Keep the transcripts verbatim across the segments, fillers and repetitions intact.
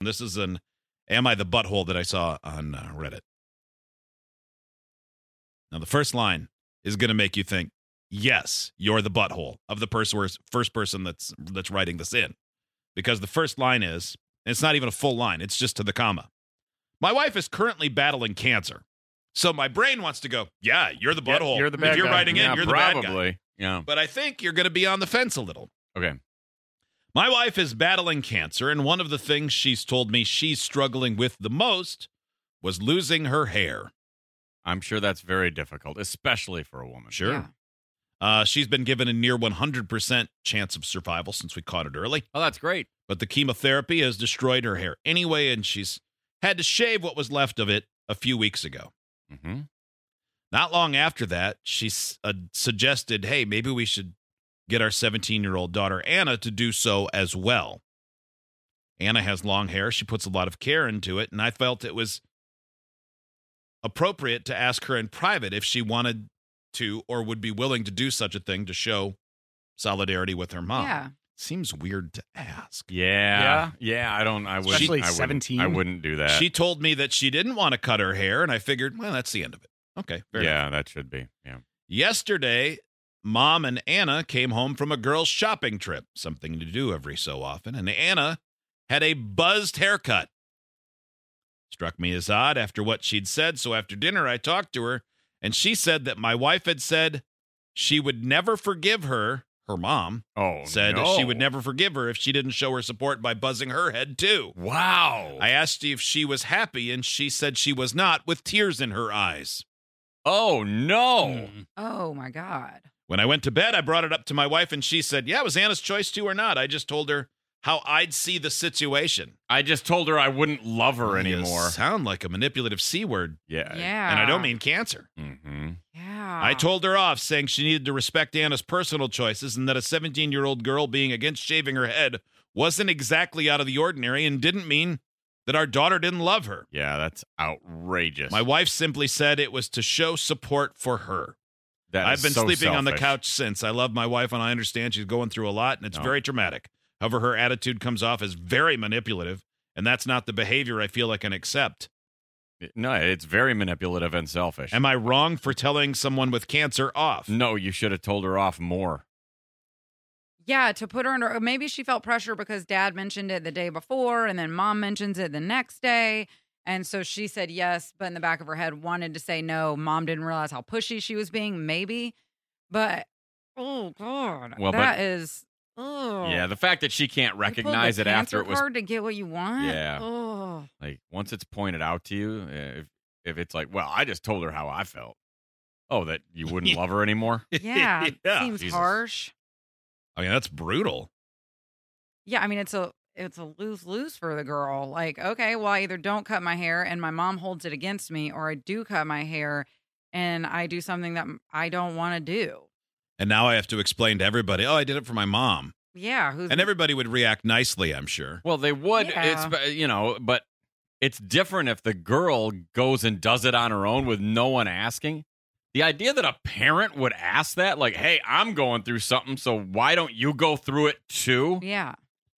This is an Am I the Butthole that I saw on uh, Reddit. Now, the first line is going to make you think, yes, you're the butthole of the pers- first person that's that's writing this in. Because the first line is, and it's not even a full line, it's just to the comma. My wife is currently battling cancer. So my brain wants to go, yeah, you're the butthole. Yeah, you're the bad if you're guy. writing yeah, in, you're probably. the bad guy. Yeah. But I think you're going to be on the fence a little. Okay. My wife is battling cancer, and one of the things she's told me she's struggling with the most was losing her hair. I'm sure that's very difficult, especially for a woman. Sure. Yeah. Uh, she's been given a near one hundred percent chance of survival since we caught it early. Oh, that's great. But the chemotherapy has destroyed her hair anyway, and she's had to shave what was left of it a few weeks ago. Mm-hmm. Not long after that, she uh, suggested, hey, maybe we should get our seventeen-year-old daughter, Anna, to do so as well. Anna has long hair. She puts a lot of care into it, and I felt it was appropriate to ask her in private if she wanted to or would be willing to do such a thing to show solidarity with her mom. Yeah. Seems weird to ask. Yeah. Yeah. Yeah, I don't I would Especially I wouldn't- seventeen. I wouldn't do that. She told me that she didn't want to cut her hair, and I figured, well, that's the end of it. Okay, fair enough. yeah, that should be. Yeah. Yesterday, Mom and Anna came home from a girls' shopping trip, something to do every so often, and Anna had a buzzed haircut. Struck me as odd after what she'd said, so after dinner I talked to her, and she said that my wife had said she would never forgive her, her mom, Oh, said no. she would never forgive her if she didn't show her support by buzzing her head, too. Wow. I asked if she was happy, and she said she was not, with tears in her eyes. oh, no. Mm. Oh my God. When I went to bed, I brought it up to my wife, and she said, yeah, it was Anna's choice too or not. I just told her how I'd see the situation. I just told her I wouldn't love her anymore. You sound like a manipulative C word, Yeah. Yeah. and I don't mean cancer. Mm-hmm. Yeah. I told her off, saying she needed to respect Anna's personal choices and that a seventeen-year-old girl being against shaving her head wasn't exactly out of the ordinary and didn't mean that our daughter didn't love her. Yeah, that's outrageous. My wife simply said it was to show support for her. That I've is been so sleeping on the selfish. couch since. I love my wife, and I understand she's going through a lot, and it's No. very traumatic. However, her attitude comes off as very manipulative, and that's not the behavior I feel I can accept. No, it's very manipulative and selfish. Am I wrong for telling someone with cancer off? No, you should have told her off more. Yeah, to put her under, maybe she felt pressure because dad mentioned it the day before and then mom mentions it the next day. And so she said yes, but in the back of her head wanted to say no. Mom didn't realize how pushy she was being, maybe. But, oh, God. Well, that but- is, oh. Yeah, the fact that she can't You pulled the recognize it after cancer it was card to get what you want? Yeah. Oh. like once it's pointed out to you, uh, if if it's like, well, I just told her how I felt. Oh, that you wouldn't love her anymore? Yeah, Yeah. seems Jesus. harsh. I mean, that's brutal. Yeah, I mean it's a it's a lose lose for the girl. Like, okay, well, I either don't cut my hair and my mom holds it against me, or I do cut my hair and I do something that I don't want to do. And now I have to explain to everybody, oh, I did it for my mom. Yeah, who's And everybody would react nicely, I'm sure. Well, they would. Yeah. It's you know, but it's different if the girl goes and does it on her own with no one asking. The idea that a parent would ask that, like, hey, I'm going through something, so why don't you go through it too? yeah.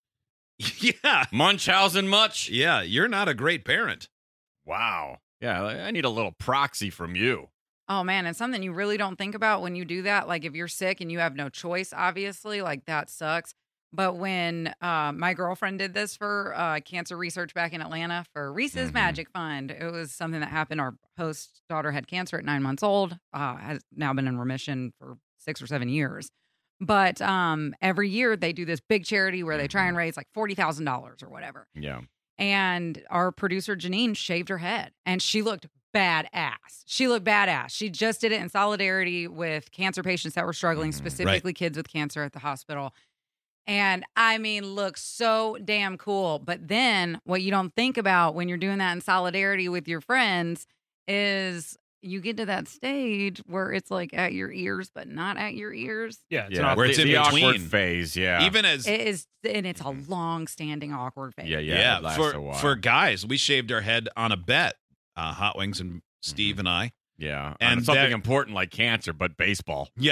Yeah. Munchausen much? Yeah, you're not a great parent. Wow. Yeah, I need a little proxy from you. Oh man, and something you really don't think about when you do that, like if you're sick and you have no choice, obviously, like that sucks. But when uh, my girlfriend did this for uh, cancer research back in Atlanta for Reese's Mhm. Magic Fund, it was something that happened. Our host's daughter had cancer at nine months old, uh, has now been in remission for six or seven years. But um, every year they do this big charity where they try and raise like forty thousand dollars or whatever. Yeah. And our producer, Janine, shaved her head and she looked badass. She looked badass. She just did it in solidarity with cancer patients that were struggling, Mhm. specifically kids with cancer at the hospital. And I mean, looks so damn cool. But then what you don't think about when you're doing that in solidarity with your friends is you get to that stage where it's like at your ears, but not at your ears. Yeah, it's Yeah, an Where the, it's in the awkward between. phase, yeah. Even as It is, and it's a long standing awkward phase. yeah, yeah, yeah, it lasts a for while. for guys, we shaved our head on a bet. Uh, Hot Wings and Steve Mhm. and I. Yeah, And and something that- important like cancer, but baseball. Yeah.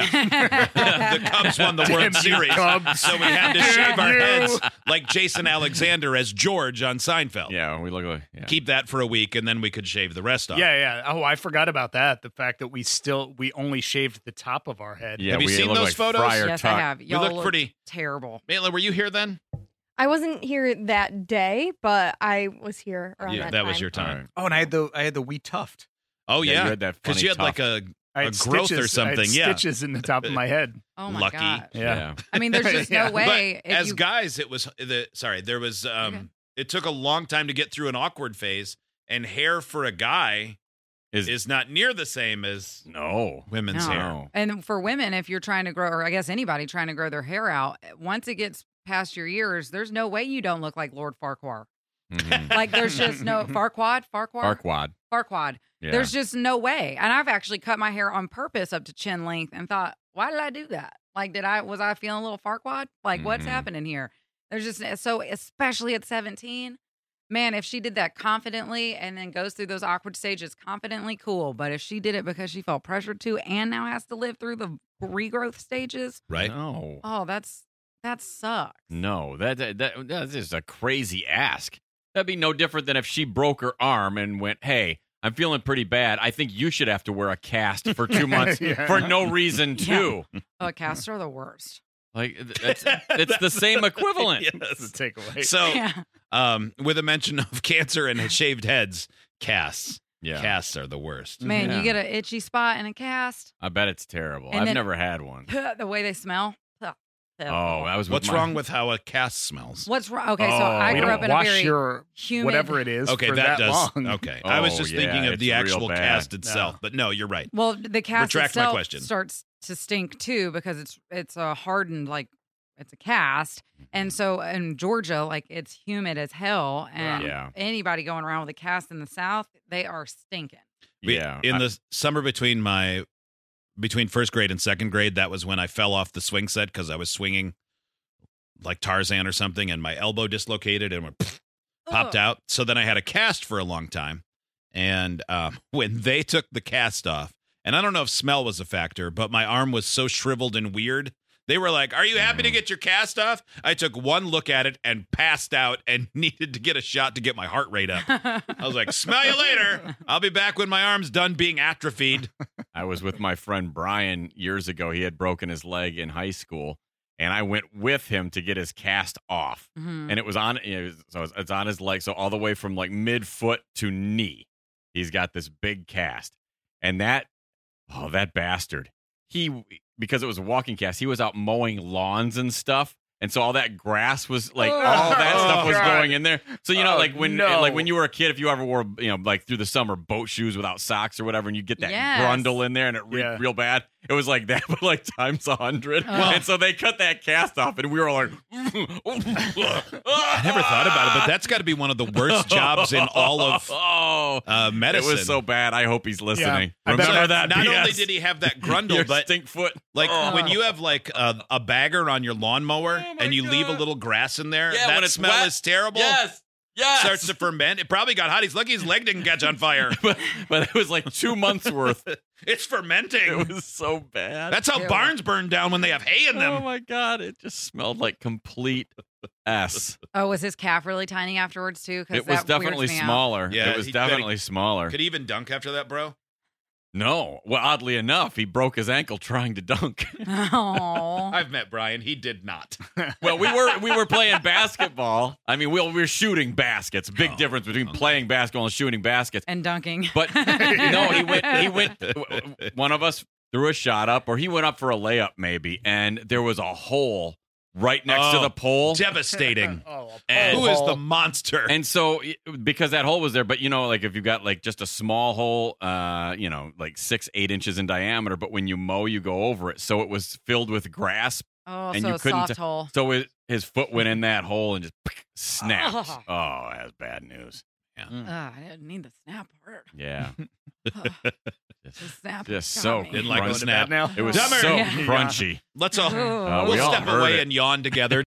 The Cubs won the Damn World you, Series, Cubs. so we had to Damn shave our you. heads like Jason Alexander as George on Seinfeld. Yeah, we look like yeah. Keep that for a week, and then we could shave the rest off. Yeah, yeah. Oh, I forgot about that. The fact that we still we only shaved the top of our head. Yeah, Have you we seen look those like photos? Friar yes, Tuck. I have. We Y'all look look pretty. terrible. Maitland, were you here then? I wasn't here that day, but I was here around Yeah, that, that time. was your All time. right. Oh, and I had the I had the wee tuft. Oh Yeah, yeah, you had that because funny you had like tuft. a I had A growth or stitches. I had something, yeah. stitches in the top of my head. Oh my Lucky. god. Yeah. I mean, there's just Yeah. no way. But if as you, guys, it was the sorry. There was um. Okay. It took a long time to get through an awkward phase, and hair for a guy Is, is not near the same as no, women's No. hair. no. and for women, if you're trying to grow, or I guess anybody trying to grow their hair out, once it gets past your ears, there's no way you don't look like Lord Farquhar. Mhm. Like there's just no Farquaad, Farquhar, Farquad. Farquaad. Yeah. There's just no way. And I've actually cut my hair on purpose up to chin length and thought, why did I do that? Like, did I was I feeling a little Farquaad? Like, what's Mhm. happening here? There's just so, especially at seventeen, man. If she did that confidently and then goes through those awkward stages confidently, cool. But if she did it because she felt pressured to and now has to live through the regrowth stages, Right? No, oh, that's that sucks. no. That, that that that's just a crazy ask. That'd be no different than if she broke her arm and went, "Hey, I'm feeling pretty bad. I think you should have to wear a cast for two months Yeah. for no reason too." Oh, casts are the worst. Like that's it's the same equivalent. That's the Yes. takeaway. So, Yeah. um, with a mention of cancer and shaved heads, casts. Yeah, Casts are the worst. Man, Yeah. you get an itchy spot in a cast. I bet it's terrible. And I've then- never had one. The way they smell. Oh, that was with What's my- wrong with how a cast smells? What's wrong? Okay, so Oh. I we grew don't up in a wash very your humid. whatever it is Okay, for that, that, does. long. Okay, I was Oh, just yeah, thinking of it's the real actual bad. cast itself, No. but no, you're right. Well, the cast Retract my itself question. starts to stink too because it's it's a hardened like it's a cast, and so in Georgia, like it's humid as hell, and Yeah. anybody going around with a cast in the South, they are stinking. We- Yeah, in I- the summer between my between first grade and second grade, that was when I fell off the swing set because I was swinging like Tarzan or something, and my elbow dislocated and went pfft, popped Ugh. out. So then I had a cast for a long time, and um, when they took the cast off, and I don't know if smell was a factor, but my arm was so shriveled and weird. They were like, "Are you happy to get your cast off?" I took one look at it and passed out and needed to get a shot to get my heart rate up. I was like, "Smell you later. I'll be back when my arm's done being atrophied." I was with my friend Brian years ago. He had broken his leg in high school, and I went with him to get his cast off. Mhm. And it was on, you know, so it's- it's on his leg, so all the way from like mid foot to knee, he's got this big cast. And that, oh, that bastard, he because it was a walking cast, he was out mowing lawns and stuff. And so all that grass was like Oh, all that oh, stuff was God. going in there. So you know, Oh, like when no. like when you were a kid, if you ever wore you know like through the summer boat shoes without socks or whatever, and you get that Yes. grundle in there and it reeked Yeah. real bad. It was like that, but like times a hundred. Oh. And so they cut that cast off, and we were all like, I never thought about it, but that's got to be one of the worst jobs in all of oh, uh, medicine. it was so bad. I hope he's listening. I bet Remember I- that? Not B S? only did he have that grundle, Your but stink foot. like Oh. when you have like a, a bagger on your lawnmower Oh, my and you leave a God. little grass in there, Yeah, that when it's smell wet. is terrible. Yes, yes. Starts to ferment. It probably got hot. He's lucky his leg didn't catch on fire. but, but it was like two months worth. It's fermenting. It was so bad. That's how Ew. barns burn down when they have hay in oh them. my god! It just smelled like complete s. Oh, was his calf really tiny afterwards too? 'Cause It was that weirds definitely me out. smaller. Yeah, it was he- definitely smaller. Could he even dunk after that, bro? No, well, oddly enough, he broke his ankle trying to dunk. Oh, I've met Brian. He did not. Well, we were we were playing basketball. I mean, we we were shooting baskets. Big Oh, difference between okay. playing basketball and shooting baskets. and dunking. But no, he went. He went. One of us threw a shot up, or he went up for a layup, maybe, and there was a hole right next to Oh, the pole. Devastating. Oh, And- Who is the monster? And so, because that hole was there, but you know, like if you've got like just a small hole, uh, you know, like six, eight inches in diameter, but when you mow, you go over it. So it was filled with grass. Oh, and so you a couldn't soft t- hole. So it, his foot went in that hole and just snapped. Oh. Oh, that was bad news. Ugh, I didn't need the snap part. Yeah. Ugh, the Just, snap just got so me. Didn't like crunchy. the snap. now. It was Dumber. so Yeah. crunchy. Let's all Ooh. Uh, we'll we all step heard away it. and yawn together.